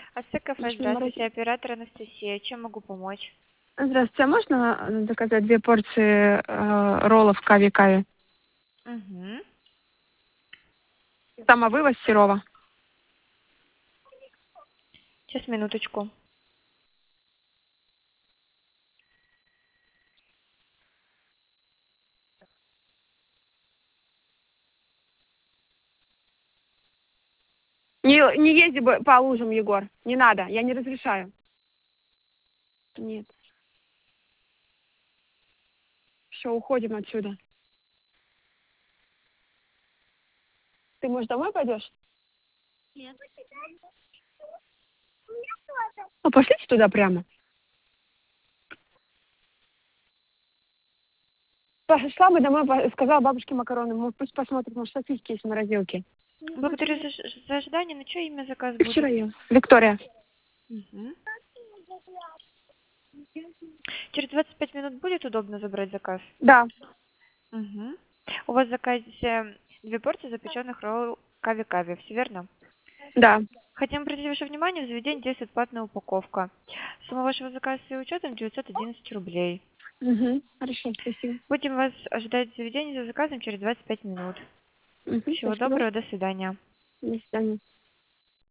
Ацтек-кафе, здравствуйте, оператор Анастасия. Чем могу помочь? Здравствуйте, а можно заказать 2 порции роллов кави-кави? Угу. Самовывоз Серова. Сейчас, минуточку. Не езди по лужам, Егор. Не надо, я не разрешаю. Нет. Все, уходим отсюда. Ты, может, домой пойдешь? Нет. Ну, пошлите туда прямо. Пошла бы домой, сказала бабушке макароны. Пусть посмотрит, может, сосиски есть в морозилке. Благодарю за ожидание. На чье имя заказ Ты будет? вчера ела. Виктория. Угу. Через 25 минут будет удобно забрать заказ? Да, Угу. У вас в заказе 2 порции запеченных ролл кави-кави, все верно? да. Хотим обратить ваше внимание, в заведении действует платная упаковка. Сумма вашего заказа с учетом 911 рублей. Угу. Хорошо, спасибо. Будем вас ожидать в заведении за заказом через 25 минут. Угу, Всего спасибо. доброго, до свидания. До свидания.